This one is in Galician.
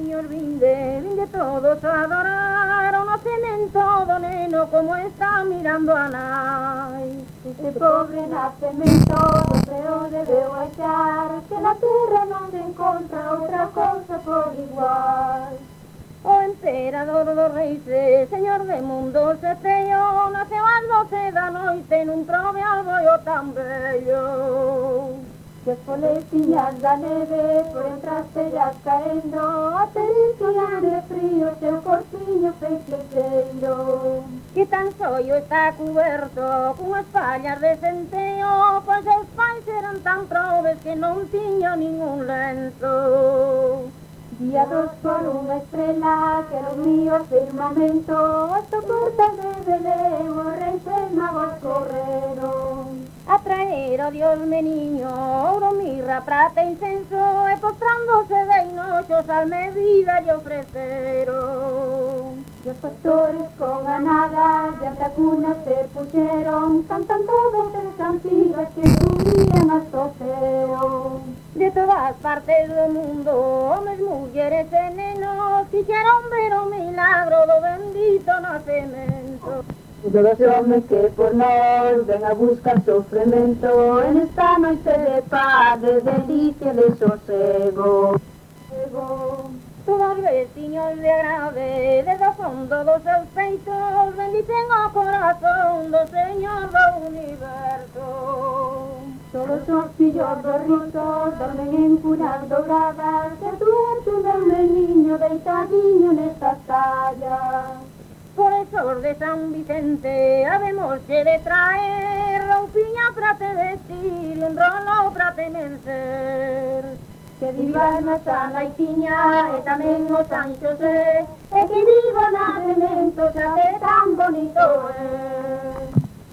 señor, vinde todos a adorar, o no tienen todo neno como está mirando a nai. Este pobre nacemento do creo debeu achar, que na terra non se encontra outra cousa por igual. O emperador dos reis, señor de mundo se teio, naceu ás 12 da noite nun prove alboio tan bello. Que as foleciñas da neve por entre as tellas caendo, aterrizan de frío seu corpiño feiticeiro. Que tan sollo está cuberto cunhas pallas de centeo, pois seus pais eran tan probes que non tiña ningún lenzo. Guiados por unha estrela que ilumía o firmamento, hasta portas de Belén os reis e magos correron. A traer, oh Dios meniño, ouro, mirra, prata, incenso, e postrándose de inoxos al medida lle ofreceron. E os pastores con anadas de anta cuna se puxeron, cantan todas as cantigas que subían hasta o ceo. De todas partes do mundo, homes, mulleres e nenos, quixeron ver o milagro do bendito nacemento. Todos os homes que por nós ven a buscar sofrimento, en esta noite de paz, de delicia, de sosego. Todos veciños de agrade, desde o fondo dos seus peitos, bendicen o corazón do Señor do universo. Todos os fillos dos ricos dormen en cunas dobradas, que duerto meu meniño deitadiño nestas callas. Por esos de San Vicente habemos que de traer roupiña para te vestir y un rolo para te mencer. Que viva na San Laitiña e tamén o San Xosé, e que viva nacemento xa que tan bonito é.